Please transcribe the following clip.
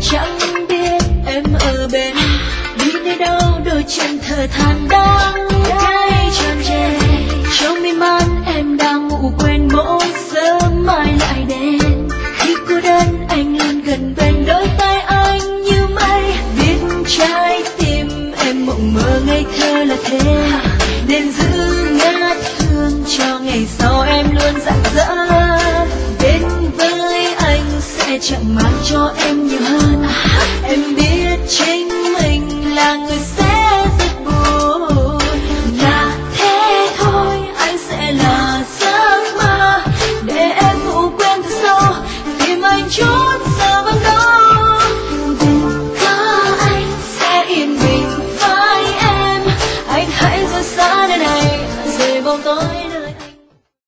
chẳng biết em ở bên đi nơi đâu, đôi chân thở than đang cay tràn trề. Trong miên man em đang ngủ quên mỗi sớm mai lại đến. Khi cô đơn anh luôn gần bên, đôi tay anh như mây. Biết trái tim em mộng mơ ngây thơ là thế, nên giữ ngát thương cho ngày sau em luôn rạng rỡ. Đến với anh sẽ chẳng mang cho em nhiều